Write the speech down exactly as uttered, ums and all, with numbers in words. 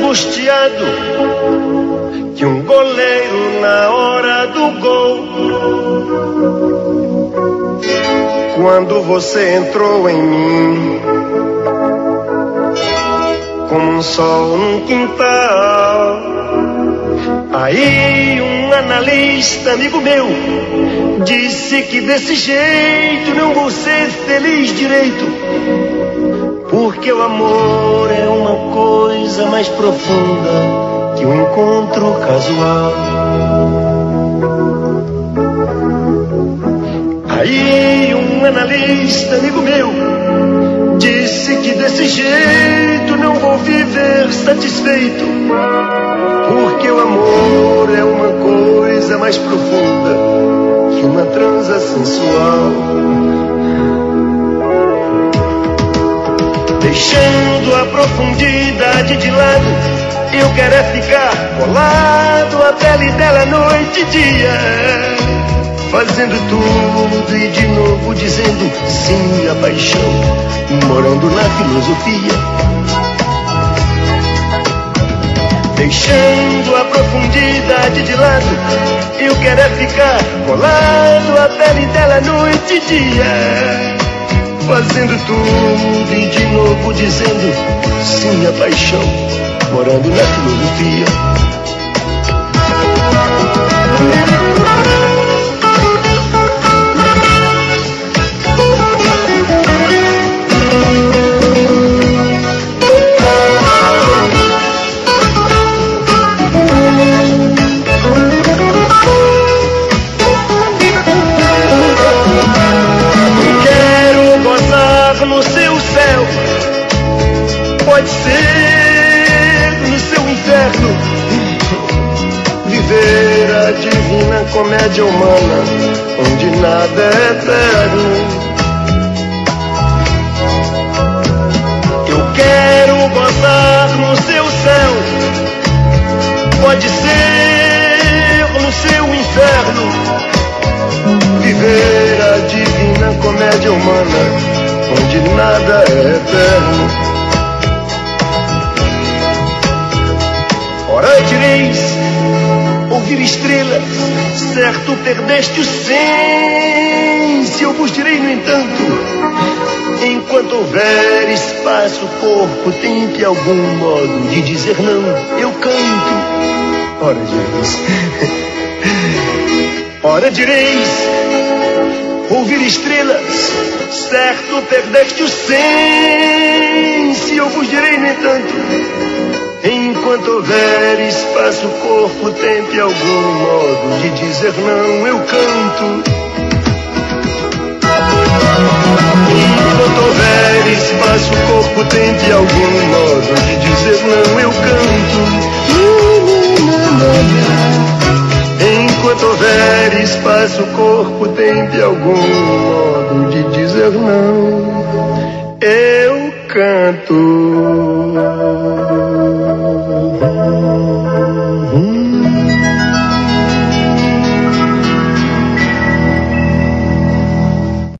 angustiado que um goleiro na hora do gol. Quando você entrou em mim, como um sol num quintal, aí um analista amigo meu disse que desse jeito não vou ser feliz direito, porque o amor é uma coisa mais profunda que um encontro casual. Aí um analista amigo meu disse que desse jeito não vou viver satisfeito, porque o amor é uma coisa mais profunda que uma transa sensual. Deixando a profundidade de lado, eu quero é ficar colado à pele dela noite e dia, fazendo tudo e de novo dizendo sim à paixão, morando na filosofia. Deixando a profundidade de lado, eu quero é ficar colado à pele dela noite e dia, fazendo tudo e de novo dizendo sim à paixão, morando na filosofia. No seu céu, pode ser no seu inferno, viver a divina comédia humana, onde nada é eterno. Eu quero gozar no seu céu, pode ser no seu inferno, viver a divina comédia humana, onde nada é eterno. Ora direis, ouvir estrelas, certo perdeste o senso. Eu vos direi, no entanto, enquanto houver espaço, corpo, tempo e algum modo de dizer não, eu canto. Ora direis, ora direis, ouvir estrelas, certo perdeste o senso. Eu vos direi, no entanto, enquanto houver espaço, corpo, tempo e algum modo de dizer não, eu canto. Enquanto houver espaço, corpo, tempo e algum modo de dizer não, eu canto. Enquanto houver espaço, corpo, tempo e algum modo de dizer não, eu canto.